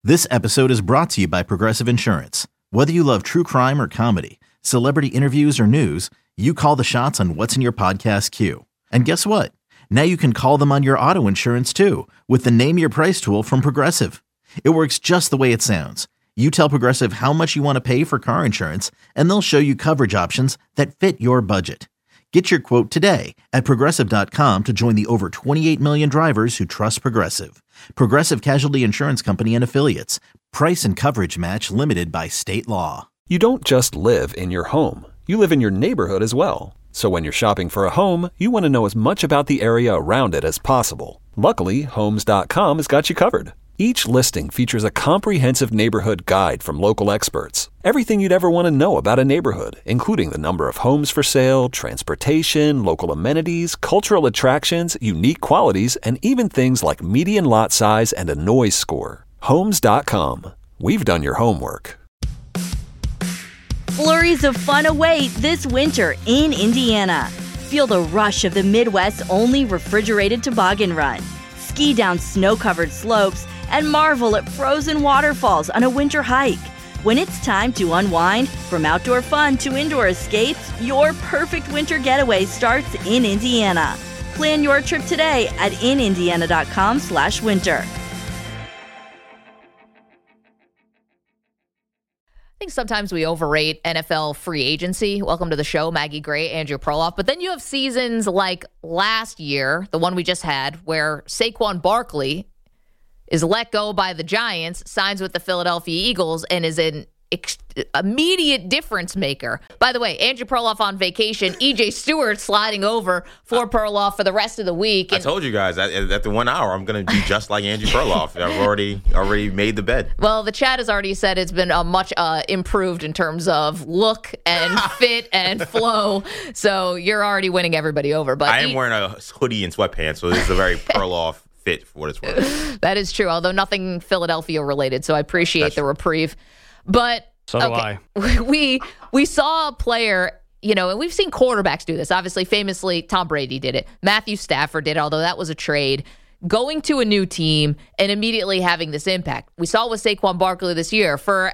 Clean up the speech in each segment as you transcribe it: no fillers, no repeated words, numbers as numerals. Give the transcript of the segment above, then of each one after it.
This episode is brought to you by Progressive Insurance. Whether you love true crime or comedy, celebrity interviews or news, you call the shots on what's in your podcast queue. And guess what? Now you can call them on your auto insurance too with the Name Your Price tool from Progressive. It works just the way it sounds. You tell Progressive how much you want to pay for car insurance, and they'll show you coverage options that fit your budget. Get your quote today at Progressive.com to join the over 28 million drivers who trust Progressive. Progressive Casualty Insurance Company and Affiliates. Price and coverage match limited by state law. You don't just live in your home. You live in your neighborhood as well. So when you're shopping for a home, you want to know as much about the area around it as possible. Luckily, Homes.com has got you covered. Each listing features a comprehensive neighborhood guide from local experts. Everything you'd ever want to know about a neighborhood, including the number of homes for sale, transportation, local amenities, cultural attractions, unique qualities, and even things like median lot size and a noise score. Homes.com. We've done your homework. Flurries of fun await this winter in Indiana. Feel the rush of the Midwest's only refrigerated toboggan run. Ski down snow-covered slopes and marvel at frozen waterfalls on a winter hike. When it's time to unwind, from outdoor fun to indoor escapes, your perfect winter getaway starts in Indiana. Plan your trip today at inindiana.com/winter. I think sometimes we overrate NFL free agency. Welcome to the show, Maggie Gray, Andrew Perloff. But then you have seasons like last year, the one we just had, where Saquon Barkley is let go by the Giants, signs with the Philadelphia Eagles, and is an immediate difference maker. By the way, Andrew Perloff on vacation, EJ Stewart sliding over for Perloff for the rest of the week. I told you guys, at the 1 hour, I'm going to be just like Andrew Perloff. I've already made the bed. Well, the chat has already said it's been much improved in terms of look and fit and flow. So you're already winning everybody over. But I am wearing a hoodie and sweatpants, so this is a very Perloff fit for what it's worth. That is true, although nothing Philadelphia related, so I appreciate the reprieve. But so do I. We saw a player, and we've seen quarterbacks do this. Obviously, famously, Tom Brady did it. Matthew Stafford did it, although that was a trade. Going to a new team and immediately having this impact. We saw with Saquon Barkley this year for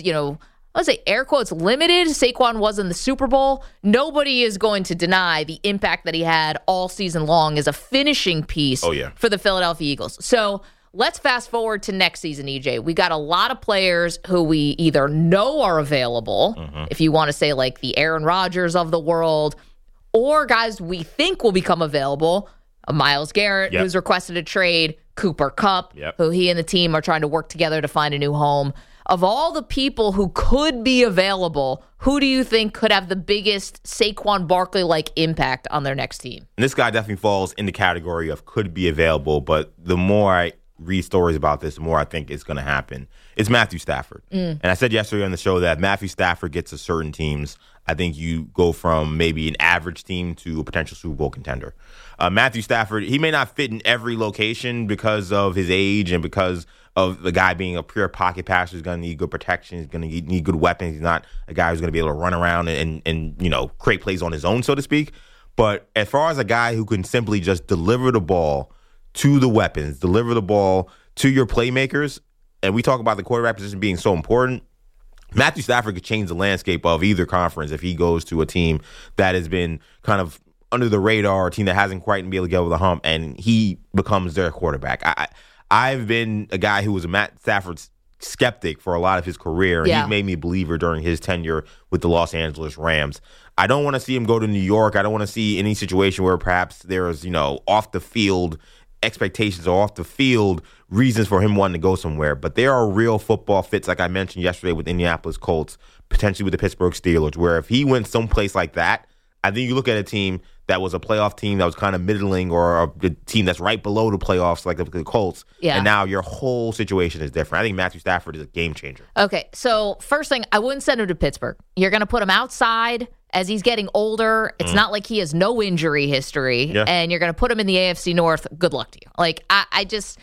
let's say air quotes limited. Saquon was in the Super Bowl. Nobody is going to deny the impact that he had all season long as a finishing piece for the Philadelphia Eagles. So let's fast forward to next season, EJ. We got a lot of players who we either know are available, if you want to say like the Aaron Rodgers of the world, or guys we think will become available. Myles Garrett, who's requested a trade, Cooper Kupp, who he and the team are trying to work together to find a new home. Of all the people who could be available, who do you think could have the biggest Saquon Barkley-like impact on their next team? And this guy definitely falls in the category of could be available, but the more I read stories about this, the more I think it's going to happen. It's Matthew Stafford. And I said yesterday on the show that Matthew Stafford gets to certain teams, I think you go from maybe an average team to a potential Super Bowl contender. Matthew Stafford, he may not fit in every location because of his age and because of the guy being a pure pocket passer. He's going to need good protection. He's going to need good weapons. He's not a guy who's going to be able to run around and create plays on his own, so to speak. But as far as a guy who can simply just deliver the ball to the weapons, deliver the ball to your playmakers, and we talk about the quarterback position being so important, Matthew Stafford could change the landscape of either conference if he goes to a team that has been kind of under the radar, a team that hasn't quite been able to get over the hump, and he becomes their quarterback. I've been a guy who was a Matt Stafford skeptic for a lot of his career, and he made me a believer during his tenure with the Los Angeles Rams. I don't want to see him go to New York. I don't want to see any situation where perhaps there's, off the field expectations or off the field reasons for him wanting to go somewhere. But there are real football fits, like I mentioned yesterday with Indianapolis Colts, potentially with the Pittsburgh Steelers, where if he went someplace like that, I think you look at a team that was a playoff team that was kind of middling, or a team that's right below the playoffs like the Colts, and now your whole situation is different. I think Matthew Stafford is a game changer. Okay, so first thing, I wouldn't send him to Pittsburgh. You're going to put him outside as he's getting older. It's not like he has no injury history, and you're going to put him in the AFC North. Good luck to you. Like, I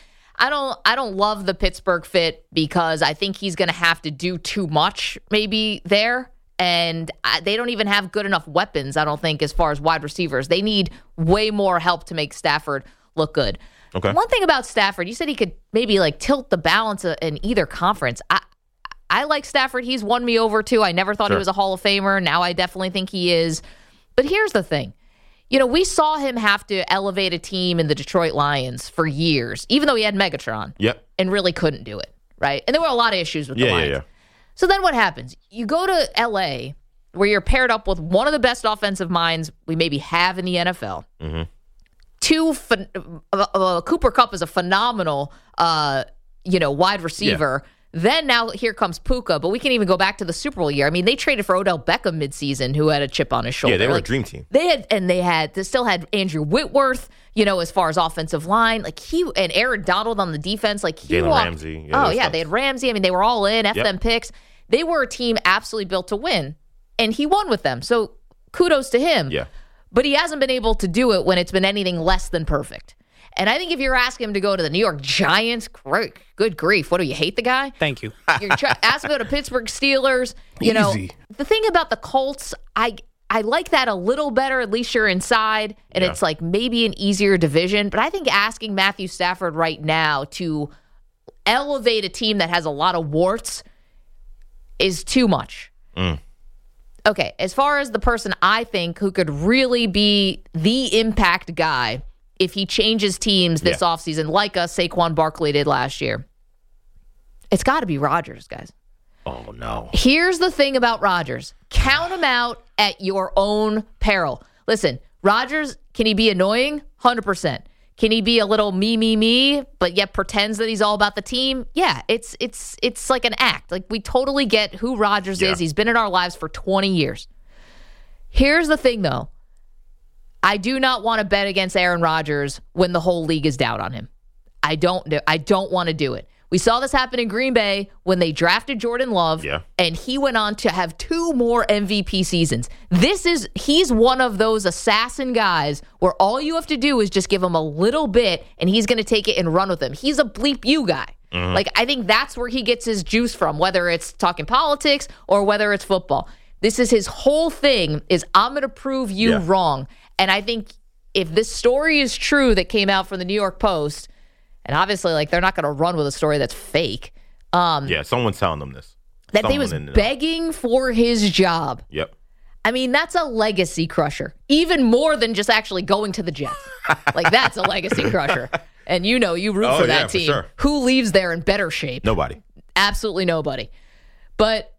don't love the Pittsburgh fit because I think he's going to have to do too much maybe there. And they don't even have good enough weapons, I don't think, as far as wide receivers. They need way more help to make Stafford look good. Okay. One thing about Stafford, you said he could maybe like tilt the balance in either conference. I like Stafford. He's won me over too. I never thought he was a Hall of Famer. Now I definitely think he is. But here's the thing. We saw him have to elevate a team in the Detroit Lions for years, even though he had Megatron. Yep. And really couldn't do it, right? And there were a lot of issues with the Lions. Yeah. So then what happens? You go to L.A., where you're paired up with one of the best offensive minds we maybe have in the NFL. Mm-hmm. Cooper Kupp is a phenomenal, wide receiver. Yeah. Then now here comes Puka, but we can even go back to the Super Bowl year. I mean, they traded for Odell Beckham midseason, who had a chip on his shoulder. Yeah, they were a dream team. They still had Andrew Whitworth, as far as offensive line, and Aaron Donald on the defense, Jalen Ramsey. They had Ramsey. I mean, they were all in, them picks. They were a team absolutely built to win, and he won with them. So kudos to him. Yeah. But he hasn't been able to do it when it's been anything less than perfect. And I think if you're asking him to go to the New York Giants, good grief. What, do you hate the guy? Thank you. You're asking him to go to Pittsburgh Steelers. Easy. The thing about the Colts, I like that a little better. At least you're inside, and it's like maybe an easier division. But I think asking Matthew Stafford right now to elevate a team that has a lot of warts is too much. Okay, as far as the person I think who could really be the impact guy if he changes teams this offseason, like Saquon Barkley did last year, it's got to be Rodgers, guys. Oh, no. Here's the thing about Rodgers. Count him out at your own peril. Listen, Rodgers, can he be annoying? 100%. Can he be a little me, but yet pretends that he's all about the team? Yeah, it's like an act. Like, we totally get who Rodgers is. He's been in our lives for 20 years. Here's the thing, though. I do not want to bet against Aaron Rodgers when the whole league is down on him. I don't want to do it. We saw this happen in Green Bay when they drafted Jordan Love, and he went on to have 2 more MVP seasons. He's one of those assassin guys where all you have to do is just give him a little bit, and he's going to take it and run with him. He's a bleep you guy. Mm-hmm. I think that's where he gets his juice from, whether it's talking politics or whether it's football. This is his whole thing, is I'm going to prove you wrong. And I think if this story is true that came out from the New York Post, and obviously, they're not going to run with a story that's fake. Someone's telling them this. That they was begging for his job. Yep. I mean, that's a legacy crusher. Even more than just actually going to the Jets. That's a legacy crusher. And you root for that team. For sure. Who leaves there in better shape? Nobody. Absolutely nobody. But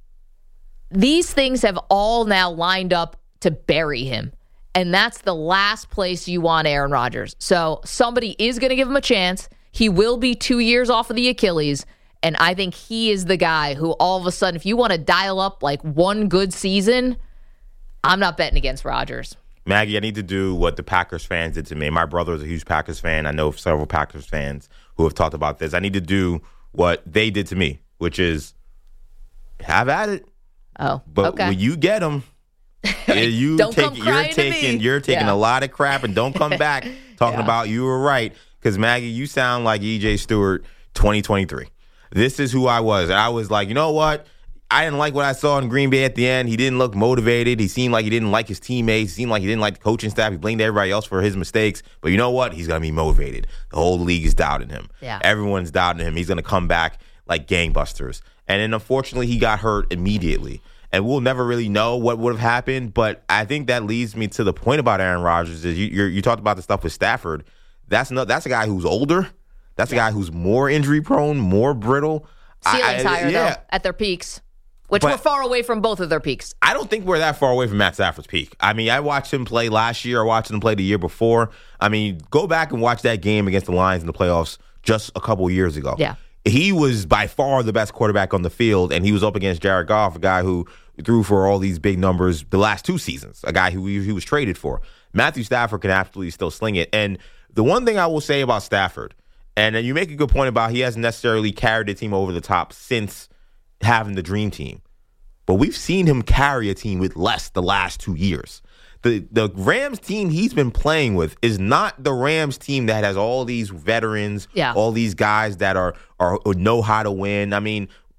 these things have all now lined up to bury him. And that's the last place you want Aaron Rodgers. So somebody is going to give him a chance. He will be 2 years off of the Achilles. And I think he is the guy who all of a sudden, if you want to dial up one good season, I'm not betting against Rodgers. Maggie, I need to do what the Packers fans did to me. My brother is a huge Packers fan. I know several Packers fans who have talked about this. I need to do what they did to me, which is have at it. Oh, but when you get them, you're taking a lot of crap, and don't come back talking about you were right. Because, Maggie, you sound like E.J. Stewart 2023. This is who I was. And I was like, you know what? I didn't like what I saw in Green Bay at the end. He didn't look motivated. He seemed like he didn't like his teammates. He seemed like he didn't like the coaching staff. He blamed everybody else for his mistakes. But you know what? He's going to be motivated. The whole league is doubting him. Yeah. Everyone's doubting him. He's going to come back like gangbusters. And then, unfortunately, he got hurt immediately. And we'll never really know what would have happened. But I think that leads me to the point about Aaron Rodgers. Is you talked about the stuff with Stafford. That's a guy who's older. That's a guy who's more injury prone, more brittle. Ceiling's higher, though, at their peaks. Which we're far away from both of their peaks. I don't think we're that far away from Matt Stafford's peak. I mean, I watched him play last year. I watched him play the year before. I mean, go back and watch that game against the Lions in the playoffs just a couple years ago. Yeah. He was by far the best quarterback on the field, and he was up against Jared Goff, a guy who threw for all these big numbers the last 2 seasons, a guy who he was traded for. Matthew Stafford can absolutely still sling it. And the one thing I will say about Stafford, and you make a good point about he hasn't necessarily carried the team over the top since having the dream team. But we've seen him carry a team with less the last 2 years. The Rams team he's been playing with is not the Rams team that has all these veterans, all these guys that are know how to win. I mean,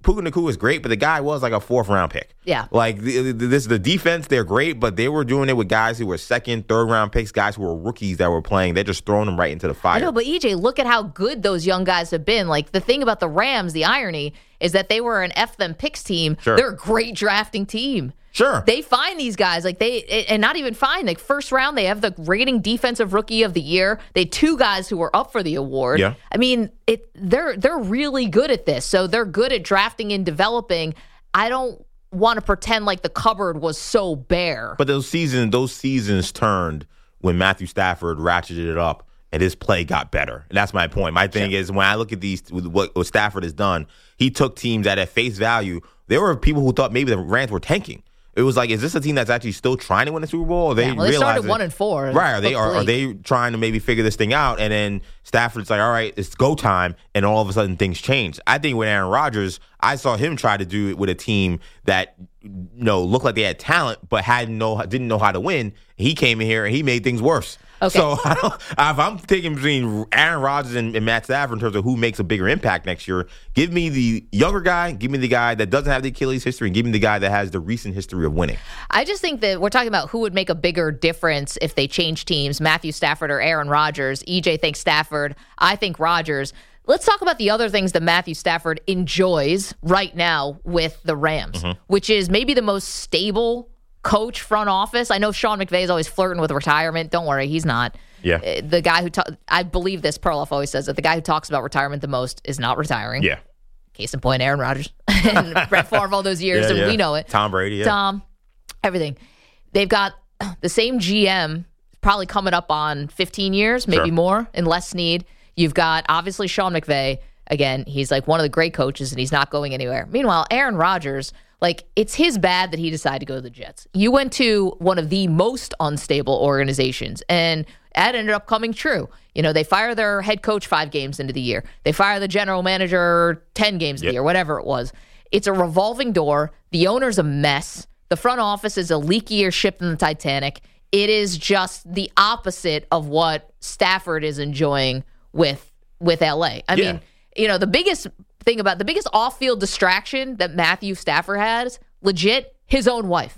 Puka Nacua is great, but the guy was like a 4th-round pick. Yeah. Like, the defense, they're great, but they were doing it with guys who were 2nd, 3rd-round picks, guys who were rookies that were playing. They're just throwing them right into the fire. I know, but EJ, look at how good those young guys have been. Like, the thing about the Rams, the irony, is that they were an F them picks team. Sure. They're a great drafting team. Sure. They find these guys, and not even find, like, first round, they have the rating defensive rookie of the year. They had 2 guys who were up for the award. Yeah. I mean, they're really good at this. So they're good at drafting and developing. I don't want to pretend like the cupboard was so bare. But those seasons turned when Matthew Stafford ratcheted it up and his play got better. And that's my point. My thing is, when I look at what Stafford has done, he took teams that at face value, there were people who thought maybe the Rams were tanking. It was like, is this a team that's actually still trying to win the Super Bowl? Or they started 1-4. Right. Are they trying to maybe figure this thing out? And then Stafford's like, all right, it's go time. And all of a sudden things change. I think with Aaron Rodgers, I saw him try to do it with a team that looked like they had talent, but didn't know how to win. He came in here and he made things worse. Okay. So if I'm taking between Aaron Rodgers and Matt Stafford in terms of who makes a bigger impact next year, give me the younger guy, give me the guy that doesn't have the Achilles history, and give me the guy that has the recent history of winning. I just think that we're talking about who would make a bigger difference if they change teams, Matthew Stafford or Aaron Rodgers. EJ thinks Stafford. I think Rodgers. Let's talk about the other things that Matthew Stafford enjoys right now with the Rams, which is maybe the most stable coach, front office. I know Sean McVay is always flirting with retirement. Don't worry, he's not. Yeah. The guy who I believe this, Perloff always says that the guy who talks about retirement the most is not retiring. Yeah. Case in point, Aaron Rodgers and Brett Favre all those years, and we know it. Tom Brady, yeah. Tom, everything. They've got the same GM, probably coming up on 15 years, maybe more, in Les Snead. You've got, obviously, Sean McVay. Again, he's like one of the great coaches, and he's not going anywhere. Meanwhile, Aaron Rodgers, like, it's his bad that he decided to go to the Jets. You went to one of the most unstable organizations, and that ended up coming true. They fire their head coach 5 games into the year. They fire the general manager 10 games into the year, whatever it was. It's a revolving door. The owner's a mess. The front office is a leakier ship than the Titanic. It is just the opposite of what Stafford is enjoying with LA. I mean, the biggest thing about the biggest off-field distraction that Matthew Stafford has, legit, his own wife,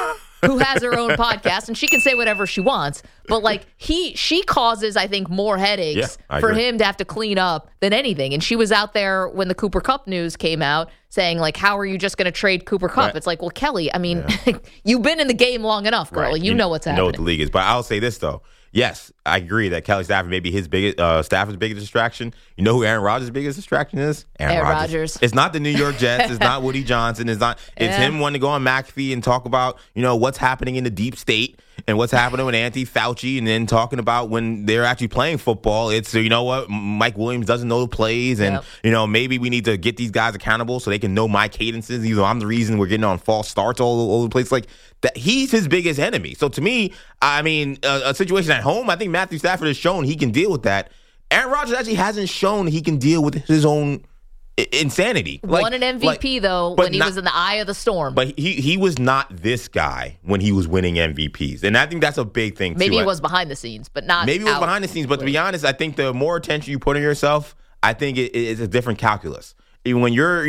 who has her own podcast, and she can say whatever she wants. But like she causes, I think, more headaches for him to have to clean up than anything. And she was out there when the Cooper Kupp news came out saying, like, how are you just going to trade Cooper Kupp? Right. It's like, well, Kelly, I mean, you've been in the game long enough, girl. Right. You know what's happening. You know what the league is. But I'll say this, though. Yes, I agree that Kelly Stafford may be his biggest, Stafford's biggest distraction. You know who Aaron Rodgers' biggest distraction is? Aaron Rodgers. It's not the New York Jets. It's not Woody Johnson. It's him wanting to go on McAfee and talk about, what's happening in the deep state and what's happening with Anthony Fauci, and then talking about when they're actually playing football. It's, what, Mike Williams doesn't know the plays, and, maybe we need to get these guys accountable so they can know my cadences. I'm the reason we're getting on false starts all over the place. Like, that he's his biggest enemy. So to me, I mean, a situation at home, I think Matthew Stafford has shown he can deal with that. Aaron Rodgers actually hasn't shown he can deal with his own insanity. Won an MVP, though, when he was in the eye of the storm. But he was not this guy when he was winning MVPs. And I think that's a big thing, too. Maybe he was behind the scenes, but not Maybe he was behind the scenes, but to be honest, I think the more attention you put on yourself, I think it is a different calculus. Even when you're,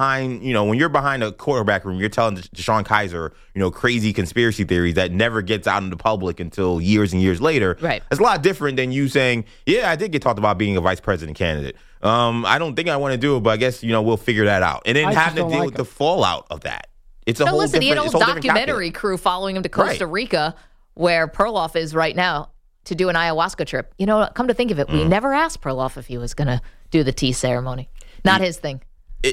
when you're behind a quarterback room, you're telling Deshaun Kaiser, crazy conspiracy theories that never gets out in the public until years and years later. Right. It's a lot different than you saying, yeah, I did get talked about being a vice president candidate. I don't think I want to do it, but I guess, we'll figure that out. And then having to deal with the fallout of that. It's a whole different, he had a whole documentary crew following him to Costa Rica, where Perloff is right now, to do an ayahuasca trip. Come to think of it, we never asked Perloff if he was going to do the tea ceremony. Not his thing.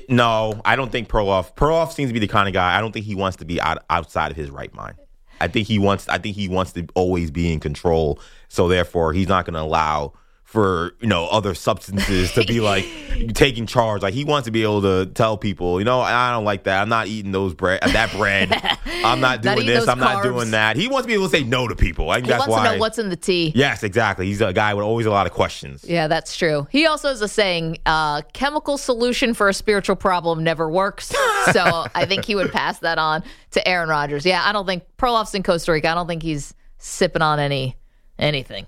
No, I don't think Perloff seems to be the kind of guy. I don't think he wants to be outside of his right mind. I think he wants to always be in control. So therefore, he's not going to allow for other substances to be like taking charge. Like, he wants to be able to tell people, I don't like that. I'm not eating that bread. I'm not doing this. I'm not doing that. He wants to be able to say no to people. I think that's why. He wants to know what's in the tea. Yes, exactly. He's a guy with always a lot of questions. Yeah, that's true. He also has a saying, chemical solution for a spiritual problem never works. So I think he would pass that on to Aaron Rodgers. Yeah, I don't think Perloff's in Costa Rica. I don't think he's sipping on anything.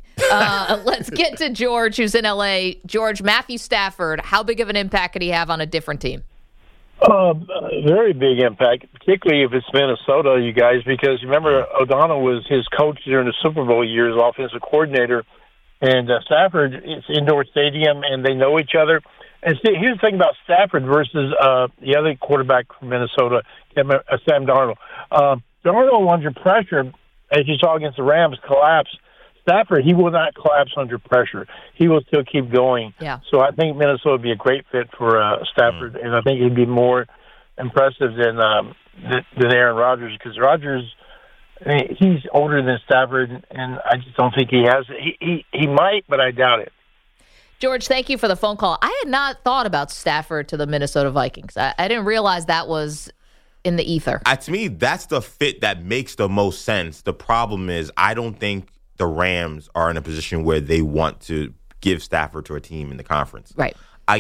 Let's get to George, who's in LA. George, Matthew Stafford, how big of an impact could he have on a different team? Very big impact, particularly if it's Minnesota, you guys, because remember O'Donnell was his coach during the Super Bowl years, offensive coordinator, and Stafford, it's indoor stadium, and they know each other. And see, here's the thing about Stafford versus the other quarterback from Minnesota, Sam Darnold. Darnold, under pressure, as you saw against the Rams, collapse. Stafford, he will not collapse under pressure. He will still keep going. Yeah. So I think Minnesota would be a great fit for Stafford, and I think he'd be more impressive than Aaron Rodgers, because Rodgers, I mean, he's older than Stafford, and I just don't think he has it. He might, but I doubt it. George, thank you for the phone call. I had not thought about Stafford to the Minnesota Vikings. I didn't realize that was in the ether. To me, that's the fit that makes the most sense. The problem is I don't think the Rams are in a position where they want to give Stafford to a team in the conference. Right.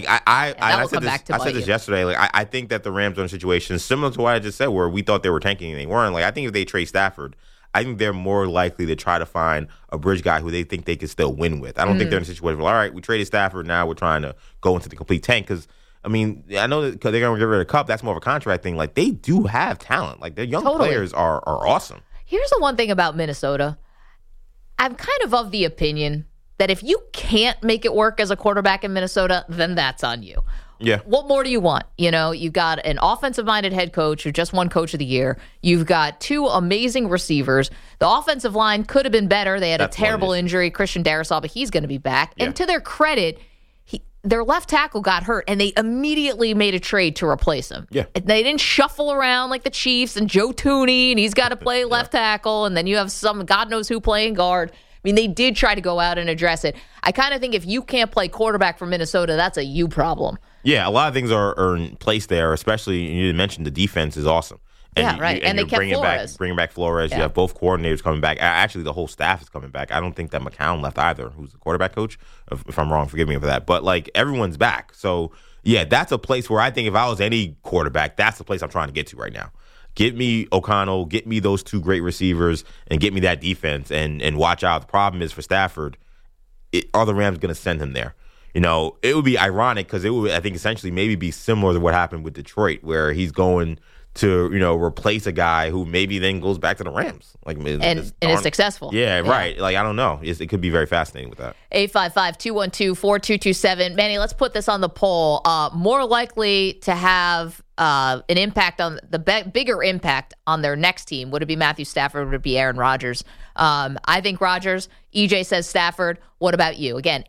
I said this yesterday. Like, I think that the Rams are in a situation similar to what I just said, where we thought they were tanking and they weren't. Like, I think if they trade Stafford, I think they're more likely to try to find a bridge guy who they think they can still win with. I don't think they're in a situation where, all right, we traded Stafford, now we're trying to go into the complete tank. Because, I mean, I know that they're going to get rid of Kupp. That's more of a contract thing. Like, they do have talent. Like, their young players are awesome. Here's the one thing about Minnesota. I'm kind of the opinion that if you can't make it work as a quarterback in Minnesota, then that's on you. Yeah. What more do you want? You know, you've got an offensive-minded head coach who just won Coach of the Year. You've got two amazing receivers. The offensive line could have been better. They had a terrible injury, Christian Darrisaw, but he's going to be back. Yeah. And to their credit, their left tackle got hurt, and they immediately made a trade to replace him. Yeah. They didn't shuffle around like the Chiefs and Joe Thuney, and he's got to play left tackle, and then you have some God knows who playing guard. I mean, they did try to go out and address it. I kind of think if you can't play quarterback for Minnesota, that's a you problem. Yeah, a lot of things are in place there, especially you mentioned the defense is awesome. And and they kept Flores. Bringing back Flores. Yeah. You have both coordinators coming back. Actually, the whole staff is coming back. I don't think that McCown left either, who's the quarterback coach. If I'm wrong, forgive me for that. But, like, everyone's back. So, yeah, that's a place where I think if I was any quarterback, that's the place I'm trying to get to right now. Get me O'Connell, get me those two great receivers, and get me that defense, and watch out. The problem is for Stafford, are the Rams going to send him there? You know, it would be ironic because it would, I think, essentially maybe be similar to what happened with Detroit, where he's going to, replace a guy who maybe then goes back to the Rams. And is successful. Yeah, right. Like, I don't know. It could be very fascinating with that. 855-212-4227. Manny, let's put this on the poll. More likely to have an impact on bigger impact on their next team. Would it be Matthew Stafford? Would it be Aaron Rodgers? I think Rodgers. EJ says Stafford. What about you? Again,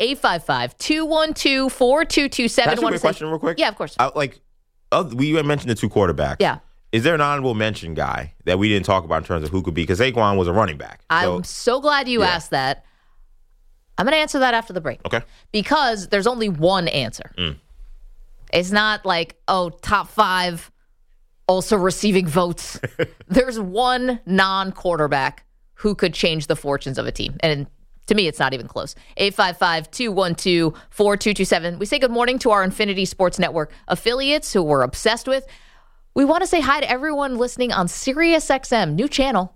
855-212-4227. Can I ask you a question real quick? Yeah, of course. We mentioned the two quarterbacks. Yeah. Is there an honorable mention guy that we didn't talk about in terms of who could be? Because Saquon was a running back. I'm so glad you asked that. I'm going to answer that after the break. Okay. Because there's only one answer. It's not like, top 5 also receiving votes. There's one non-quarterback who could change the fortunes of a team. And to me, it's not even close. 855-212-4227. We say good morning to our Infinity Sports Network affiliates who we're obsessed with. We want to say hi to everyone listening on SiriusXM, new channel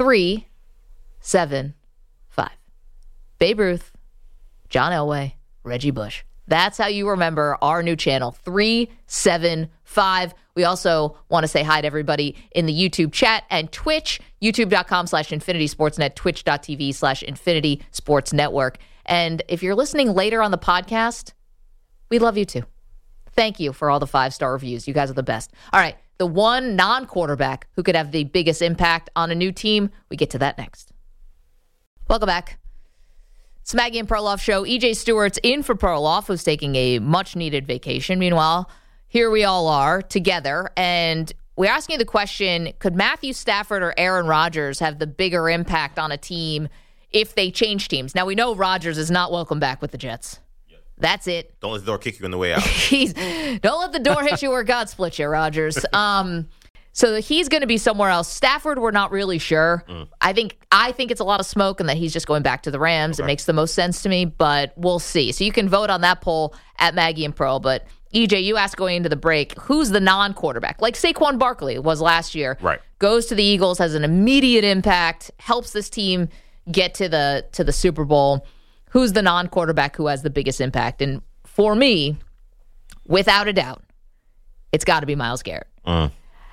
375. Babe Ruth, John Elway, Reggie Bush. That's how you remember our new channel, 375. We also want to say hi to everybody in the YouTube chat and Twitch, youtube.com/Infinity Sportsnet, twitch.tv/Infinity Sports Network. And if you're listening later on the podcast, we love you too. Thank you for all the 5-star reviews. You guys are the best. All right, the one non-quarterback who could have the biggest impact on a new team, we get to that next. Welcome back. It's Maggie and Perloff show. EJ Stewart's in for Perloff, who's taking a much-needed vacation. Meanwhile, here we all are together, and we're asking you the question, could Matthew Stafford or Aaron Rodgers have the bigger impact on a team if they change teams? Now, we know Rodgers is not welcome back with the Jets. That's it. Don't let the door kick you on the way out. Don't let the door hit you where God split you, Rodgers. So he's going to be somewhere else. Stafford, we're not really sure. I think it's a lot of smoke and that he's just going back to the Rams. Okay. It makes the most sense to me, but we'll see. So you can vote on that poll at Maggie and Pearl. But EJ, you asked going into the break, who's the non-quarterback? Like Saquon Barkley was last year. Right. Goes to the Eagles, has an immediate impact, helps this team get to the Super Bowl. Who's the non-quarterback who has the biggest impact? And for me, without a doubt, it's got to be Myles Garrett. And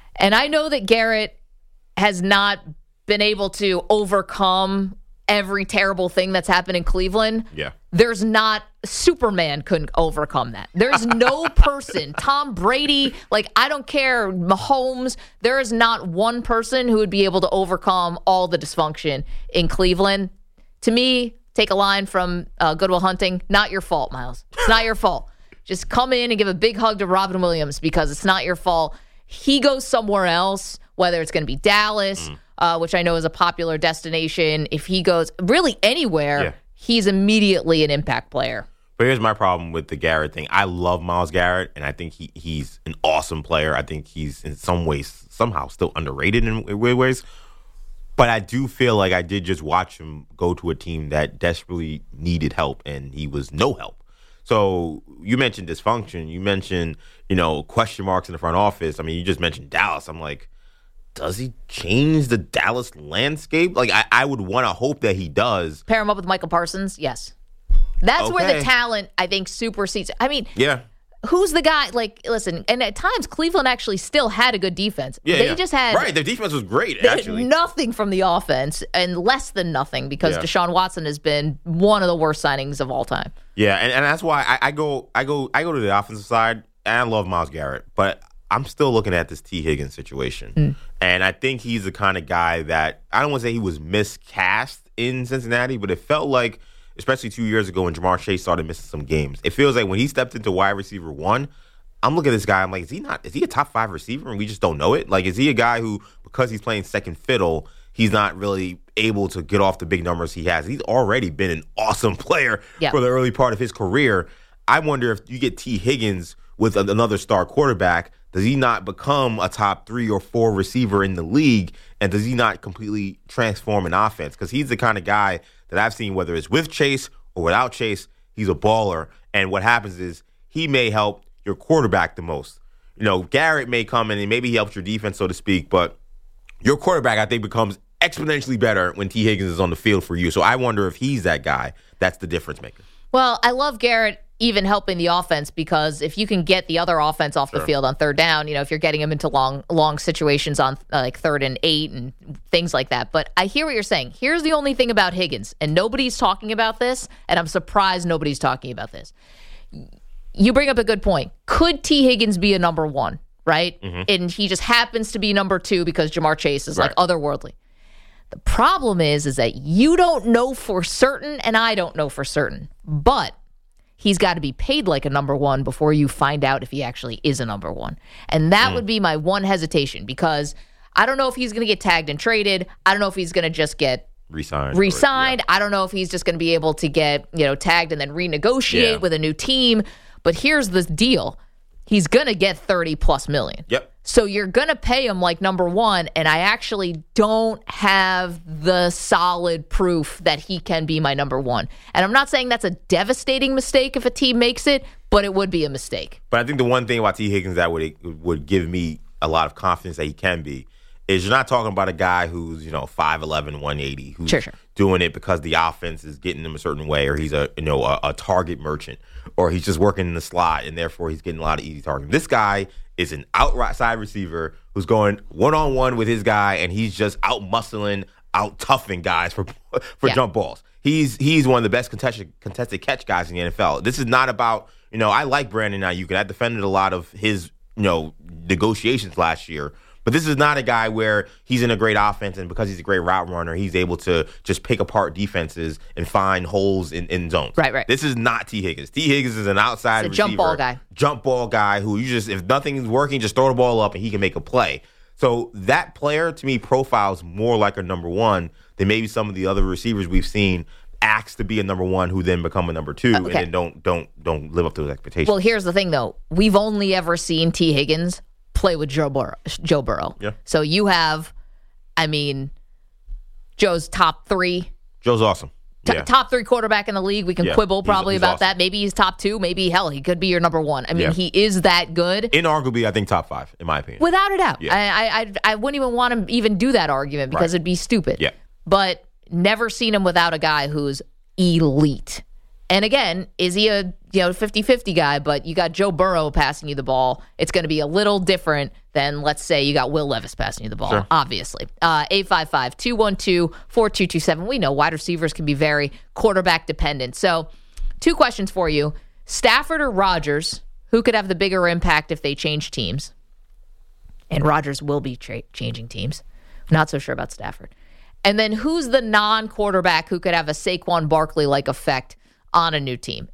I know that Garrett has not been able to overcome every terrible thing that's happened in Cleveland. Yeah. There's not, Superman couldn't overcome that. There's no person, Tom Brady, like, I don't care, Mahomes, there is not one person who would be able to overcome all the dysfunction in Cleveland. To me, take a line from Good Will Hunting, not your fault, Myles. It's not your fault. Just come in and give a big hug to Robin Williams because it's not your fault. He goes somewhere else, whether it's going to be Dallas, which I know is a popular destination. If he goes really anywhere, he's immediately an impact player. But here's my problem with the Garrett thing. I love Myles Garrett, and I think he's an awesome player. I think he's in some ways somehow still underrated in weird ways. But I do feel like I did just watch him go to a team that desperately needed help, and he was no help. So you mentioned dysfunction. You mentioned, question marks in the front office. I mean, you just mentioned Dallas. I'm like, does he change the Dallas landscape? Like, I would want to hope that he does. Pair him up with Michael Parsons? Yes. That's where the talent, I think, supersedes. I mean, who's the guy? Like, listen, and at times Cleveland actually still had a good defense. They just had their defense was great. Actually, nothing from the offense, and less than nothing because Deshaun Watson has been one of the worst signings of all time. Yeah, and that's why I go to the offensive side, and I love Myles Garrett, but I'm still looking at this T. Higgins situation, and I think he's the kind of guy that I don't want to say he was miscast in Cincinnati, but it felt like, especially 2 years ago when Jamar Chase started missing some games. It feels like when he stepped into wide receiver 1, I'm looking at this guy, I'm like, is he a top 5 receiver and we just don't know it? Like, is he a guy who, because he's playing second fiddle, he's not really able to get off the big numbers he has? He's already been an awesome player for the early part of his career. I wonder if you get T. Higgins with another star quarterback, does he not become a top 3 or 4 receiver in the league? And does he not completely transform an offense? Because he's the kind of guy that I've seen, whether it's with Chase or without Chase, he's a baller. And what happens is he may help your quarterback the most. Garrett may come in and maybe he helps your defense, so to speak, but your quarterback, I think, becomes exponentially better when T. Higgins is on the field for you. So I wonder if he's that guy that's the difference maker. Well, I love Garrett even helping the offense because if you can get the other offense off the field on third down, if you're getting them into long situations on like 3rd and 8 and things like that. But I hear what you're saying. Here's the only thing about Higgins, and nobody's talking about this, and I'm surprised nobody's talking about this. You bring up a good point. Could T. Higgins be a number 1, right? And he just happens to be number 2 because Jamar Chase is like otherworldly. The problem is that you don't know for certain, and I don't know for certain, but he's got to be paid like a number 1 before you find out if he actually is a number 1. And that would be my one hesitation because I don't know if he's going to get tagged and traded. I don't know if he's going to just get re-signed. I don't know if he's just going to be able to get, tagged and then renegotiate with a new team. But here's the deal. He's going to get $30+ million. Yep. So you're going to pay him like number 1, and I actually don't have the solid proof that he can be my number 1. And I'm not saying that's a devastating mistake if a team makes it, but it would be a mistake. But I think the one thing about T. Higgins that would give me a lot of confidence that he can be is you're not talking about a guy who's, 5'11", 180, who's doing it because the offense is getting him a certain way, or he's a target merchant, or he's just working in the slot, and therefore he's getting a lot of easy targets. This guy is an outside receiver who's going one-on-one with his guy, and he's just out-muscling, out-toughing guys for jump balls. He's one of the best contested catch guys in the NFL. This is not about, I like Brandon Ayuk, and I defended a lot of his, negotiations last year. But this is not a guy where he's in a great offense, and because he's a great route runner, he's able to just pick apart defenses and find holes in zones. Right. This is not T. Higgins. T. Higgins is an outside receiver. Jump ball guy who if nothing is working, just throw the ball up and he can make a play. So that player, to me, profiles more like a number 1 than maybe some of the other receivers we've seen asked to be a number 1 who then become a number 2 and then don't live up to those expectations. Well, here's the thing, though. We've only ever seen T. Higgins play with Joe Burrow. Yeah. So you have, Joe's top 3. Joe's awesome. Top 3 quarterback in the league. We can quibble probably about that. Maybe he's top 2. Maybe, hell, he could be your number 1. He is that good. Inarguably, I think top 5, in my opinion. Without a doubt. Yeah. I wouldn't even want to even do that argument because it'd be stupid. Yeah. But never seen him without a guy who's elite. And again, is he a 50-50 guy, but you got Joe Burrow passing you the ball. It's going to be a little different than, let's say, you got Will Levis passing you the ball, Sure. obviously. 855-212-4227. We know wide receivers can be very quarterback dependent. So 2 questions for you. Stafford or Rodgers, who could have the bigger impact if they change teams? And Rodgers will be changing teams. Not so sure about Stafford. And then who's the non-quarterback who could have a Saquon Barkley-like effect on a new team?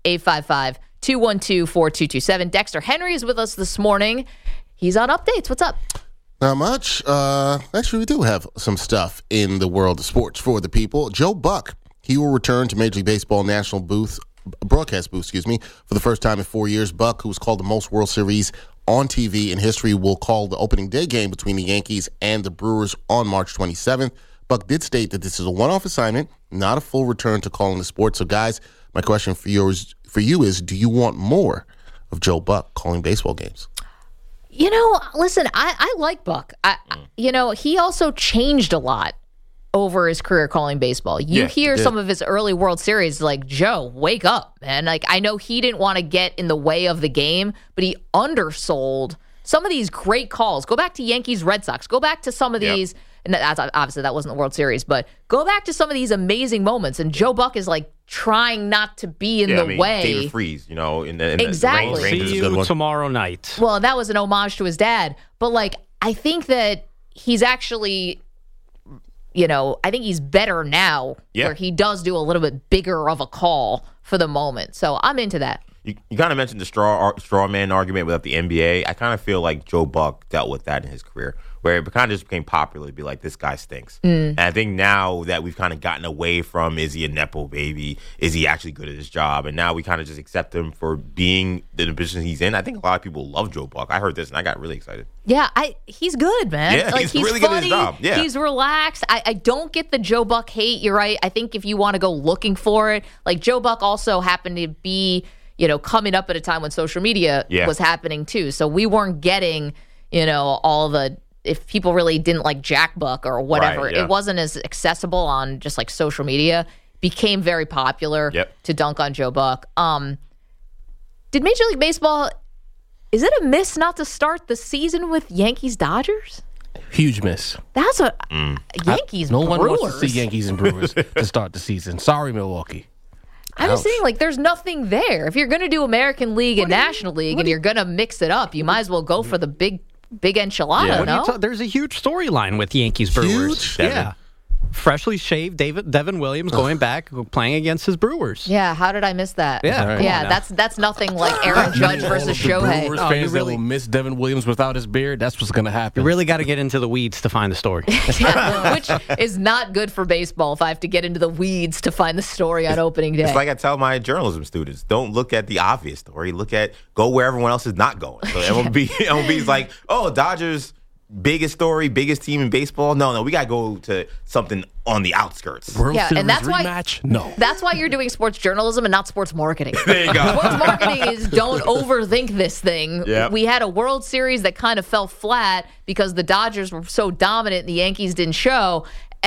855-212-4227. Dexter Henry is with us this morning. He's on updates. What's up? Not much. Actually, we do have some stuff in the world of sports for the people. Joe Buck, he will return to Major League Baseball national broadcast booth, for the first time in 4 years. Buck, who was called the most World Series on TV in history, will call the opening day game between the Yankees and the Brewers on March 27th. Buck did state that this is a one-off assignment, not a full return to calling the sport. So, guys, my question for you is, do you want more of Joe Buck calling baseball games? Listen, I like Buck. He also changed a lot over his career calling baseball. You hear some of his early World Series, like, Joe, wake up, man. Like, I know he didn't want to get in the way of the game, but he undersold some of these great calls. Go back to Yankees, Red Sox. Go back to some of these. And that's, obviously, that wasn't the World Series, but go back to some of these amazing moments. And Joe Buck is like trying not to be in the way. David Freese, in the exactly. Rangers See you tomorrow night. Well, that was an homage to his dad. But I think that he's actually, I think he's better now, where he does do a little bit bigger of a call for the moment. So I'm into that. You kind of mentioned the straw man argument with the NBA. I kind of feel like Joe Buck dealt with that in his career, where it kind of just became popular to be like, this guy stinks. And I think now that we've kind of gotten away from, is he a Nepo baby? Is he actually good at his job? And now we kind of just accept him for being the position he's in. I think a lot of people love Joe Buck. I heard this and I got really excited. Yeah, he's good, man. Yeah, he's really funny, good at his job. Yeah. He's relaxed. I don't get the Joe Buck hate. You're right. I think if you want to go looking for it, like Joe Buck also happened to be, coming up at a time when social media was happening too. So we weren't getting, all the, if people really didn't like Jack Buck or whatever, right, yeah. It wasn't as accessible on just like social media. Became very popular to dunk on Joe Buck. Did Major League Baseball, is it a miss not to start the season with Yankees-Dodgers? Huge miss. That's a Yankees. No Brewers. one wants to see Yankees and Brewers to start the season. Sorry, Milwaukee. I'm just saying, there's nothing there. If you're going to do American League and National League and you're going to mix it up, you might as well go for the big enchilada, no? There's a huge storyline with Yankees Brewers. Huge? Yeah. Freshly shaved Devin Williams going back, playing against his Brewers. Yeah, how did I miss that? Yeah, yeah, that's nothing like Aaron Judge versus Shohei. Brewers fans that will miss Devin Williams without his beard, that's what's going to happen. You really got to get into the weeds to find the story. Yeah, which is not good for baseball if I have to get into the weeds to find the story on opening day. It's like I tell my journalism students, don't look at the obvious story. Go where everyone else is not going. So MLB's like, oh, Dodgers, biggest story, biggest team in baseball. No, we got to go to something on the outskirts. World Series and that's rematch? No. That's why you're doing sports journalism and not sports marketing. There you go. Sports marketing is don't overthink this thing. Yep. We had a World Series that kind of fell flat because the Dodgers were so dominant and the Yankees didn't show.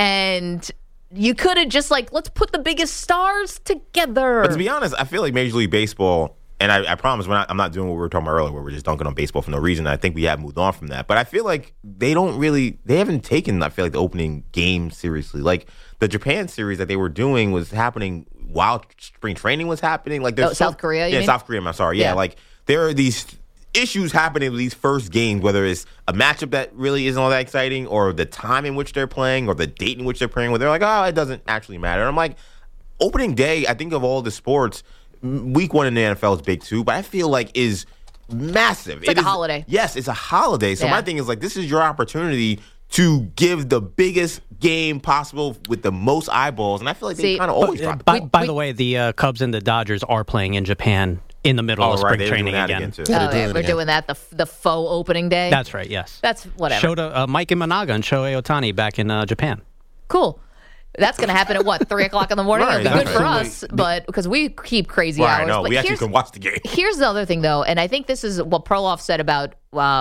And you could have just let's put the biggest stars together. But to be honest, I feel like Major League Baseball, and I promise I'm not doing what we were talking about earlier, where we're just dunking on baseball for no reason. I think we have moved on from that. But I feel like they haven't taken, the opening game seriously. Like the Japan series that they were doing was happening while spring training was happening. South Korea, you mean? South Korea, I'm sorry. Yeah, there are these issues happening with these first games, whether it's a matchup that really isn't all that exciting or the time in which they're playing or the date in which they're playing, where they're like, oh, it doesn't actually matter. And I'm like, opening day, I think of all the sports, week one in the NFL is big too, but I feel like is massive. It's like a holiday. Yes, it's a holiday. So my thing is this is your opportunity to give the biggest game possible with the most eyeballs, and I feel like they kind of always drop. By the way, the Cubs and the Dodgers are playing in Japan in the middle of spring training again. We're doing that, the faux opening day. That's right, yes. That's whatever. Mike Imanaga and Shohei Ohtani back in Japan. Cool. That's going to happen at 3:00 in the morning? Right, It'll be good for us, but because we keep crazy hours. I know. But We actually can watch the game. Here's the other thing, though, and I think this is what Perloff said about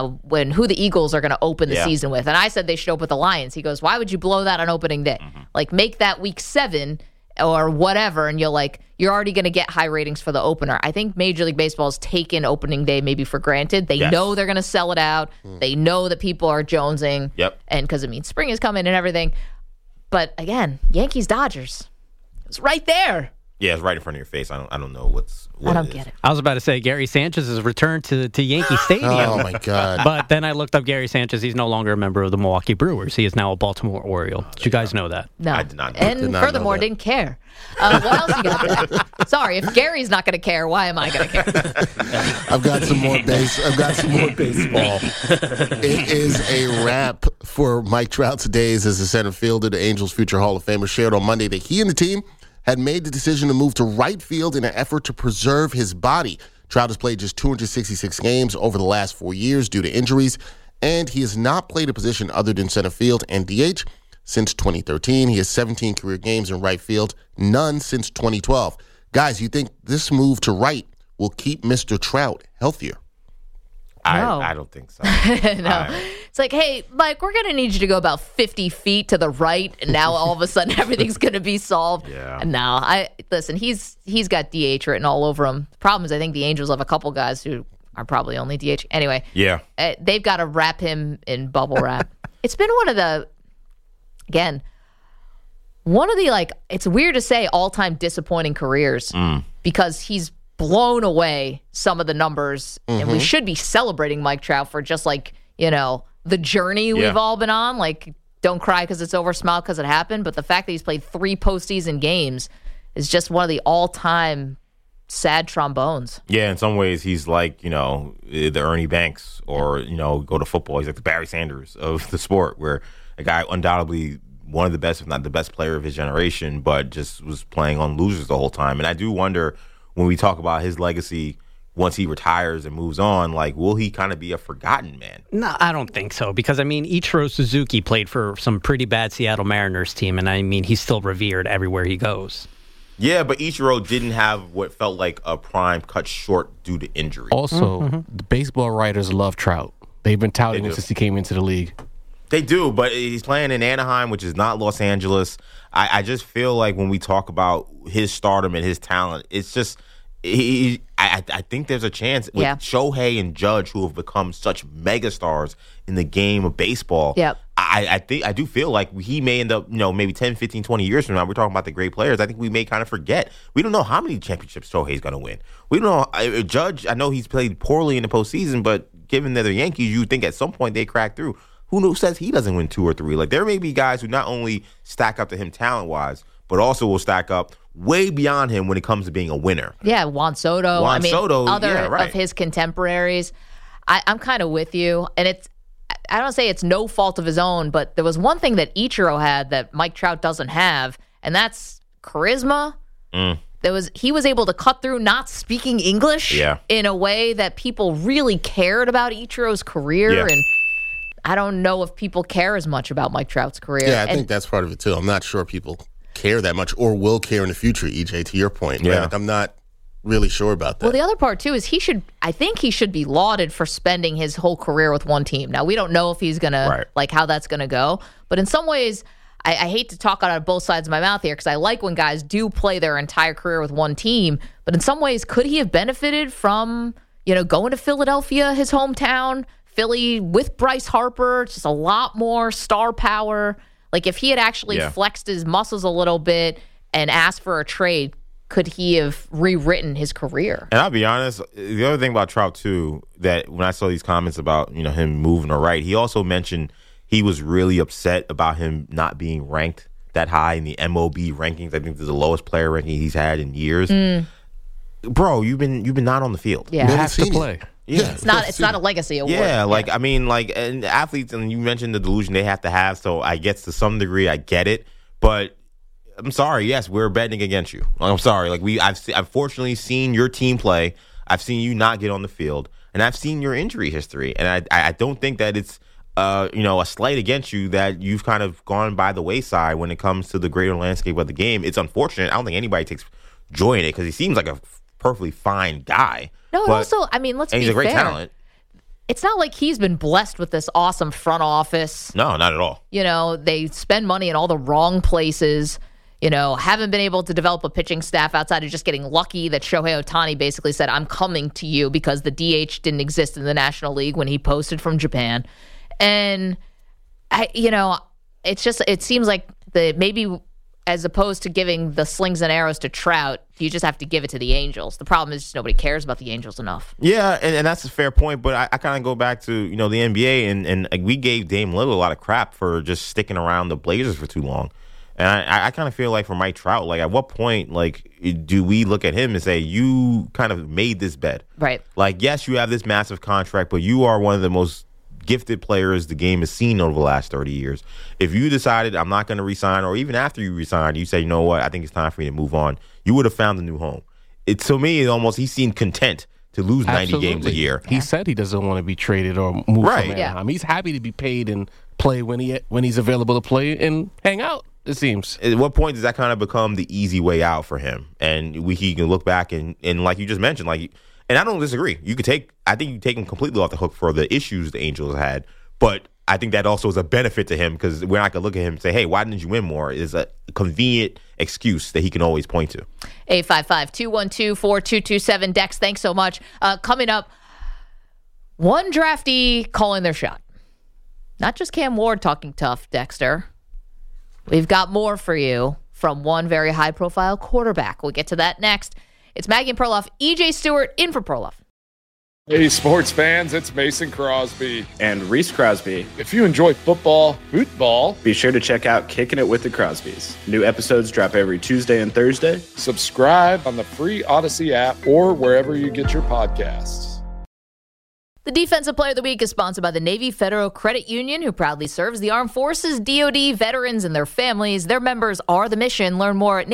who the Eagles are going to open the season with. And I said they should open with the Lions. He goes, why would you blow that on opening day? Make that week 7 or whatever, and you're already going to get high ratings for the opener. I think Major League Baseball has taken opening day maybe for granted. They know they're going to sell it out. They know that people are jonesing. Yep. And because it means spring is coming and everything. But again, Yankees-Dodgers. It's right there. Yeah, it's right in front of your face. I don't know what I don't get it. I was about to say Gary Sanchez's return to Yankee Stadium. Oh, my God. But then I looked up Gary Sanchez. He's no longer a member of the Milwaukee Brewers. He is now a Baltimore Oriole. Did you guys know that? No. I did not know. And Did not furthermore, know that. didn't care. What else you got there? Sorry, if Gary's not going to care, why am I going to care? I've got some more baseball. It is a wrap for Mike Trout's days as a center fielder. The Angels' future Hall of Famer shared on Monday that he and the team had made the decision to move to right field in an effort to preserve his body. Trout has played just 266 games over the last 4 years due to injuries, and he has not played a position other than center field and DH since 2013. He has 17 career games in right field, none since 2012. Guys, you think this move to right will keep Mr. Trout healthier? No. I don't think so. No. It's like, hey, Mike, we're going to need you to go about 50 feet to the right, and now all of a sudden everything's going to be solved. Yeah. No, listen, he's got DH written all over him. The problem is I think the Angels have a couple guys who are probably only DH. Anyway, Yeah. They've got to wrap him in bubble wrap. It's been one of the it's weird to say all-time disappointing careers because he's blown away some of the numbers, and we should be celebrating Mike Trout for just the journey we've all been on. Like, don't cry because it's over, smile because it happened. But the fact that he's played 3 postseason games is just one of the all-time sad trombones. Yeah, in some ways, he's like, the Ernie Banks or, go to football. He's like the Barry Sanders of the sport, where a guy undoubtedly one of the best, if not the best player of his generation, but just was playing on losers the whole time. And I do wonder, when we talk about his legacy, once he retires and moves on, will he kind of be a forgotten man? No, I don't think so. Because, Ichiro Suzuki played for some pretty bad Seattle Mariners team, and, he's still revered everywhere he goes. Yeah, but Ichiro didn't have what felt like a prime cut short due to injury. Also, the baseball writers love Trout. They've been touting him since he came into the league. They do, but he's playing in Anaheim, which is not Los Angeles. I just feel like when we talk about his stardom and his talent, it's just I think there's a chance with Shohei and Judge, who have become such megastars in the game of baseball. Yep. I do feel like he may end up, maybe 10, 15, 20 years from now, we're talking about the great players. I think we may kind of forget. We don't know how many championships Shohei's going to win. We don't know. Judge, I know he's played poorly in the postseason, but given that they're Yankees, you think at some point they crack through. Who says he doesn't win 2 or 3? Like, there may be guys who not only stack up to him talent-wise, but also will stack up way beyond him when it comes to being a winner. Yeah, Juan Soto. Other of his contemporaries. I'm kind of with you. And I don't say it's no fault of his own, but there was one thing that Ichiro had that Mike Trout doesn't have, and that's charisma. He was able to cut through not speaking English in a way that people really cared about Ichiro's career. And I don't know if people care as much about Mike Trout's career. Yeah, I think that's part of it, too. I'm not sure people care that much or will care in the future, EJ, to your point. Yeah. Right? I'm not really sure about that. Well, the other part, too, is I think he should be lauded for spending his whole career with one team. Now, we don't know if he's going to, how that's going to go. But in some ways, I hate to talk out of both sides of my mouth here because I like when guys do play their entire career with one team. But in some ways, could he have benefited from, going to Philadelphia, his hometown, Philly with Bryce Harper, just a lot more star power? Like, if he had actually flexed his muscles a little bit and asked for a trade, could he have rewritten his career? And I'll be honest, the other thing about Trout, too, that when I saw these comments about, him moving to right, he also mentioned he was really upset about him not being ranked that high in the MLB rankings. I think this is the lowest player ranking he's had in years. Bro, you've been not on the field. Yeah. You have to play. Yeah. It's not a legacy award. Yeah, and athletes, and you mentioned the delusion they have to have, so I guess to some degree I get it, but I'm sorry, yes, we're betting against you. I'm sorry. I've fortunately seen your team play. I've seen you not get on the field, and I've seen your injury history, and I don't think that it's a slight against you that you've kind of gone by the wayside when it comes to the greater landscape of the game. It's unfortunate. I don't think anybody takes joy in it because he seems like a perfectly fine guy. No, and also, let's be fair. He's a great talent. It's not like he's been blessed with this awesome front office. No, not at all. They spend money in all the wrong places. haven't been able to develop a pitching staff outside of just getting lucky that Shohei Ohtani basically said, I'm coming to you, because the DH didn't exist in the National League when he posted from Japan. And, it seems like maybe as opposed to giving the slings and arrows to Trout, you just have to give it to the Angels. The problem is just nobody cares about the Angels enough. Yeah, and that's a fair point, but I kind of go back to, the NBA, and we gave Dame Lillard a lot of crap for just sticking around the Blazers for too long. And I kind of feel like for Mike Trout, like at what point, like, do we look at him and say, you kind of made this bet? Right. Like, yes, you have this massive contract, but you are one of the most gifted players the game has seen over the last 30 years. If you decided I'm not going to resign, or even after you resign, you say, you know what, I think it's time for me to move on, you would have found a new home. To me, he seemed content to lose 90 games a year. He said he doesn't want to be traded or move from Anaheim. Yeah. He's happy to be paid and play when he's available to play and hang out, it seems. At what point does that kind of become the easy way out for him? And he can look back and like you just mentioned, and I don't disagree. I think you take him completely off the hook for the issues the Angels had, but I think that also is a benefit to him, because we're not going to look at him and say, hey, why didn't you win more? It's a convenient excuse that he can always point to. 855-212-4227. Dex, thanks so much. Coming up, one draftee calling their shot. Not just Cam Ward talking tough, Dexter. We've got more for you from one very high-profile quarterback. We'll get to that next. It's Maggie and Perloff. EJ Stewart in for Perloff. Hey, sports fans, it's Mason Crosby. And Reese Crosby. If you enjoy football, be sure to check out Kicking It with the Crosbys. New episodes drop every Tuesday and Thursday. Subscribe on the free Odyssey app or wherever you get your podcasts. The Defensive Player of the Week is sponsored by the Navy Federal Credit Union, who proudly serves the Armed Forces, DoD, veterans, and their families. Their members are the mission. Learn more at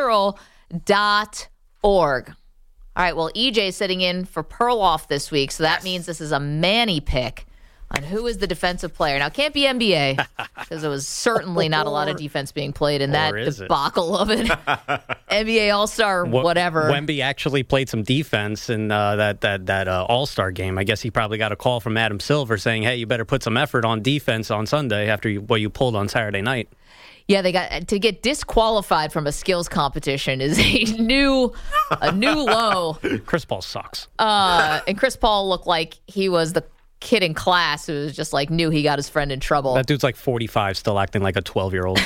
NavyFederal.org. All right, well, EJ is sitting in for Perloff this week, so that means this is a Manny pick on who is the defensive player. Now, it can't be NBA, because there was certainly not a lot of defense being played in that debacle of it. NBA All-Star, whatever. Wemby actually played some defense in that All-Star game. I guess he probably got a call from Adam Silver saying, hey, you better put some effort on defense on Sunday after what you pulled on Saturday night. Yeah, they got to get disqualified from a skills competition is a new low. Chris Paul sucks. And Chris Paul looked like he was the kid in class who was just knew he got his friend in trouble. That dude's 45, still acting like a 12-year-old.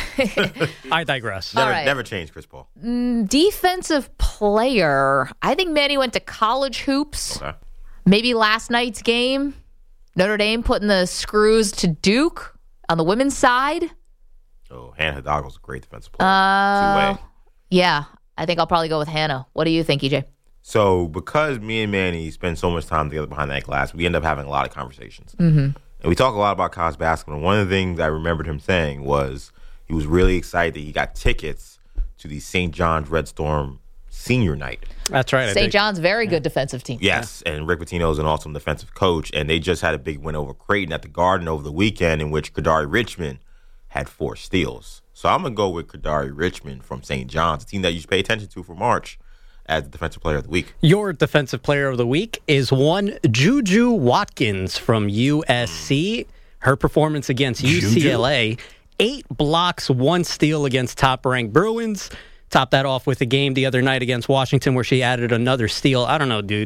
I digress. Never changed Chris Paul. Defensive player. I think Manny went to college hoops. Okay. Maybe last night's game. Notre Dame putting the screws to Duke on the women's side. Oh, Hannah Hidalgo's a great defensive player. Two-way. Yeah, I think I'll probably go with Hannah. What do you think, EJ? So, because me and Manny spend so much time together behind that glass, we end up having a lot of conversations. Mm-hmm. And we talk a lot about college basketball. And one of the things I remembered him saying was he was really excited that he got tickets to the St. John's Red Storm senior night. That's right. St. John's, very good defensive team. Yes, and Rick Pitino is an awesome defensive coach. And they just had a big win over Creighton at the Garden over the weekend, in which Kadari Richmond had 4 steals. So I'm going to go with Kadari Richmond from St. John's, a team that you should pay attention to for March, as the Defensive Player of the Week. Your Defensive Player of the Week is one Juju Watkins from USC. Her performance against UCLA, 8 blocks, 1 steal against top-ranked Bruins. Topped that off with a game the other night against Washington where she added another steal. I don't know, dude.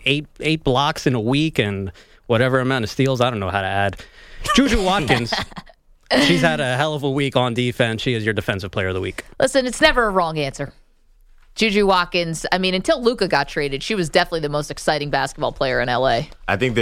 8 blocks in a week and whatever amount of steals, I don't know how to add. Juju Watkins... She's had a hell of a week on defense. She is your Defensive Player of the Week. Listen, it's never a wrong answer. Juju Watkins, I mean, until Luka got traded, she was definitely the most exciting basketball player in LA. I think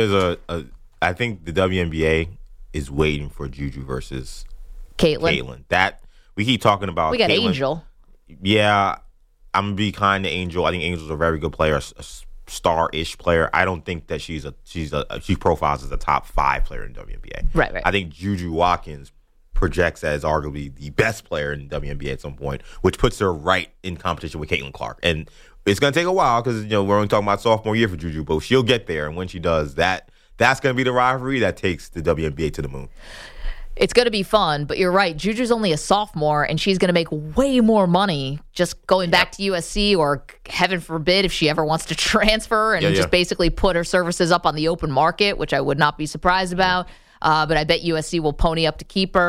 I think the WNBA is waiting for Juju versus Caitlin. That we keep talking about. We got Caitlin. Angel. Yeah, I'm gonna be kind to Angel. I think Angel's a very good player, a star-ish player. I don't think that she profiles as a top 5 player in the WNBA. Right. I think Juju Watkins projects as arguably the best player in the WNBA at some point, which puts her right in competition with Caitlin Clark. And it's going to take a while because we're only talking about sophomore year for Juju, but she'll get there. And when she does, that's going to be the rivalry that takes the WNBA to the moon. It's going to be fun, but you're right. Juju's only a sophomore, and she's going to make way more money just going back to USC, or heaven forbid if she ever wants to transfer and just basically put her services up on the open market, which I would not be surprised about. But I bet USC will pony up to keep her.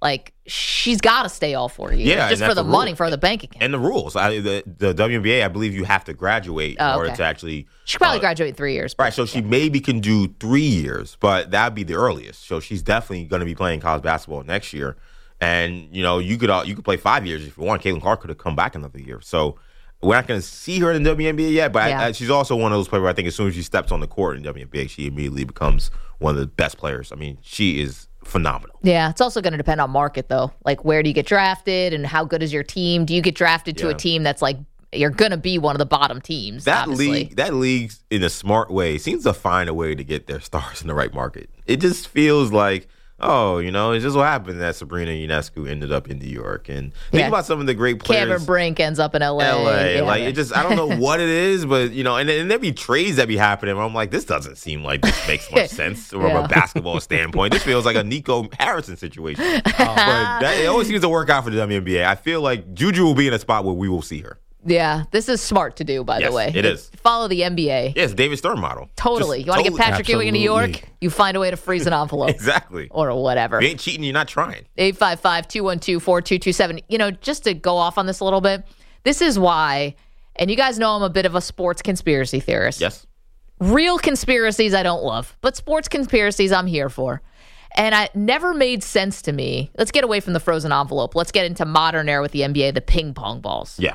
like she's got to stay all 4 years. Yeah, just for the money, for the bank account. And the rules. The WNBA, I believe you have to graduate in order to actually. She could probably graduate in 3 years. Right, so she maybe can do 3 years, but that would be the earliest. So she's definitely going to be playing college basketball next year. And, you could play 5 years if you want. Caitlin Clark could have come back another year. So we're not going to see her in the WNBA yet, but she's also one of those players where I think as soon as she steps on the court in the WNBA, she immediately becomes one of the best players. I mean, she is phenomenal. Yeah, it's also going to depend on market, though. Like, where do you get drafted and how good is your team? Do you get drafted to a team that's like, you're going to be one of the bottom teams? That league, in a smart way, seems to find a way to get their stars in the right market. It just feels like, it's just what happened that Sabrina Ionescu ended up in New York. And think about some of the great players. Cameron Brink ends up in L.A. Yeah. Like, it just, I don't know what it is, but, and there be trades that be happening where I'm like, this doesn't seem like this makes much sense from a basketball standpoint. This feels like a Nico Harrison situation. But it always seems to work out for the WNBA. I feel like Juju will be in a spot where we will see her. Yeah, this is smart to do, by the way. It is. Follow the NBA. Yes, David Stern model. Totally. You want to get Patrick Ewing in New York? You find a way to freeze an envelope. Exactly. Or whatever. If you ain't cheating, you're not trying. 855-212-4227. Just to go off on this a little bit, this is why, and you guys know I'm a bit of a sports conspiracy theorist. Yes. Real conspiracies I don't love, but sports conspiracies I'm here for. And it never made sense to me. Let's get away from the frozen envelope. Let's get into modern era with the NBA, the ping pong balls. Yeah.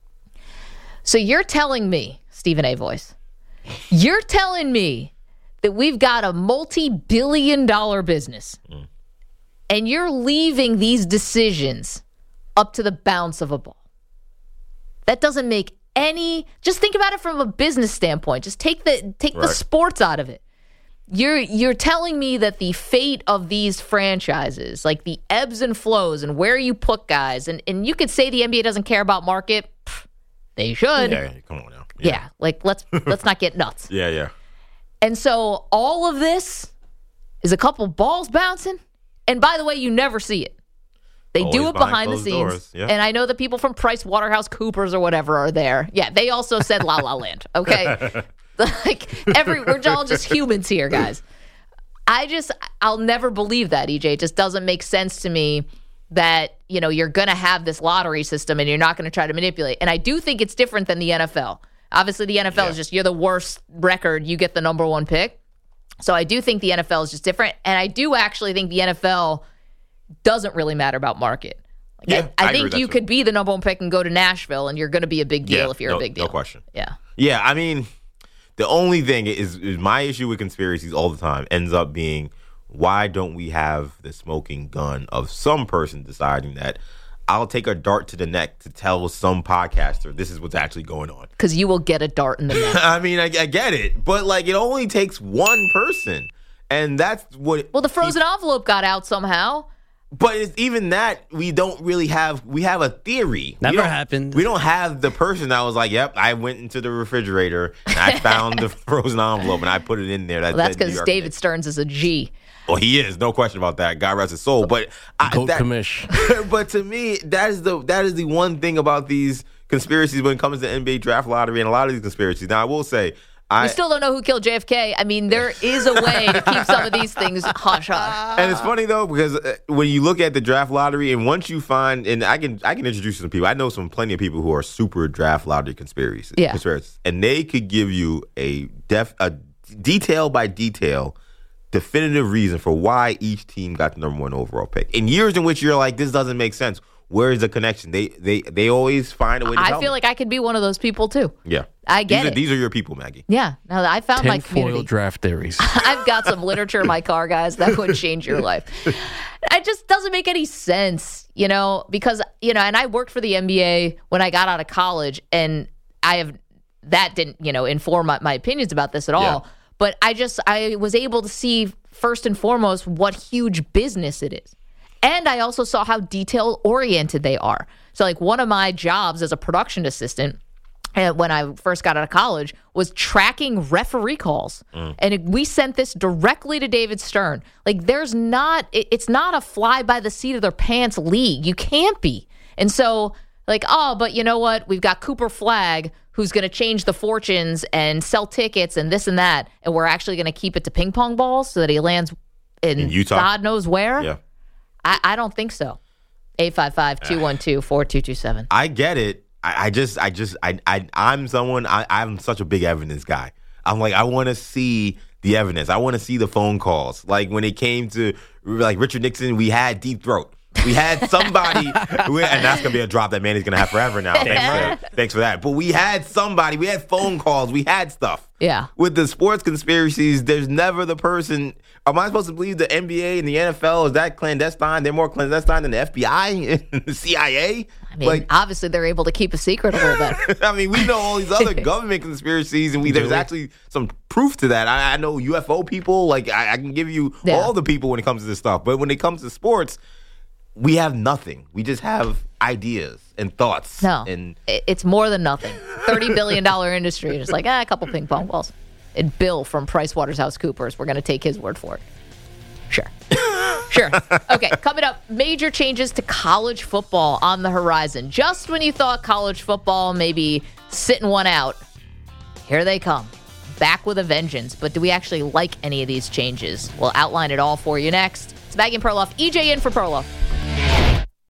So you're telling me, Stephen A. Voice, you're telling me that we've got a multi-billion-dollar business, and you're leaving these decisions up to the bounce of a ball. That doesn't make any. Just think about it from a business standpoint. Just take the sports out of it. You're telling me that the fate of these franchises, like the ebbs and flows and where you put guys, and you could say the NBA doesn't care about market. They should. Yeah, come on now. Yeah, like let's not get nuts. Yeah. And so all of this is a couple balls bouncing. And by the way, you never see it. They Always do it behind the scenes. Doors. Yeah. And I know the people from PricewaterhouseCoopers or whatever are there. Yeah, they also said La La Land. Okay. We're all just humans here, guys. I'll never believe that, EJ. It just doesn't make sense to me that, you're going to have this lottery system and you're not going to try to manipulate. And I do think it's different than the NFL. Obviously, the NFL is just, you're the worst record, you get the number one pick. So I do think the NFL is just different. And I do actually think the NFL doesn't really matter about market. I think you could be the number one pick and go to Nashville and you're going to be a big deal if you're a big deal. No question. Yeah. Yeah, I mean, the only thing is my issue with conspiracies all the time ends up being, why don't we have the smoking gun of some person deciding that I'll take a dart to the neck to tell some podcaster this is what's actually going on? Because you will get a dart in the neck. I mean, I get it. But, it only takes one person. And that's what... Well, the frozen envelope got out somehow. But even that, we don't really have... We have a theory. Never happened. We don't have the person that was like, yep, I went into the refrigerator and I found the frozen envelope and I put it in there. That's because David Stearns is a G. Well, he is, no question about that. God rest his soul. But commish. But to me, that is the one thing about these conspiracies when it comes to NBA draft lottery and a lot of these conspiracies. Now, I will say, we still don't know who killed JFK. I mean, there is a way to keep some of these things hush-hush. And it's funny, though, because when you look at the draft lottery, and once you find, and I can introduce you to some people. I know plenty of people who are super draft lottery conspiracies. And they could give you a detail by detail definitive reason for why each team got the number one overall pick. In years in which you're like, this doesn't make sense. Where is the connection? They always find a way to tell feel like I could be one of those people, too. Yeah. I get it. These are your people, Maggie. Yeah. Now, I found my community. Tinfoil draft theories. I've got some literature in my car, guys, that would change your life. It just doesn't make any sense, because, and I worked for the NBA when I got out of college, and that didn't, inform my opinions about this at all. But I was able to see first and foremost what huge business it is. And I also saw how detail-oriented they are. So, one of my jobs as a production assistant when I first got out of college was tracking referee calls. And we sent this directly to David Stern. It's not a fly-by-the-seat-of-their-pants league. You can't be. And so, but you know what? We've got Cooper Flagg, who's going to change the fortunes and sell tickets and this and that, and we're actually going to keep it to ping pong balls so that he lands in Utah. God knows where. Yeah. I don't think so. 855-212-4227. I get it. I'm such a big evidence guy. I'm like, I want to see the evidence. I want to see the phone calls. Like when it came to like Richard Nixon, we had Deep Throat. We had somebody, and that's going to be a drop that Manny's going to have forever now. Thanks for that. But we had somebody. We had phone calls. We had stuff. Yeah. With the sports conspiracies, there's never the person. Am I supposed to believe the NBA and the NFL, is that clandestine? They're more clandestine than the FBI and the CIA? I mean, obviously they're able to keep a secret a little bit. I mean, we know all these other government conspiracies, and there's actually some proof to that. I know UFO people. Like, I can give you all the people when it comes to this stuff. But when it comes to sports, we have nothing. We just have ideas and thoughts. No, and it's more than nothing. $30 billion industry. Just like, a couple ping pong balls. And Bill from PricewaterhouseCoopers, we're going to take his word for it. Sure. Sure. Okay, coming up, major changes to college football on the horizon. Just when you thought college football may be sitting one out, here they come. Back with a vengeance. But do we actually like any of these changes? We'll outline it all for you next. It's Maggie and Perloff. EJ in for Perloff.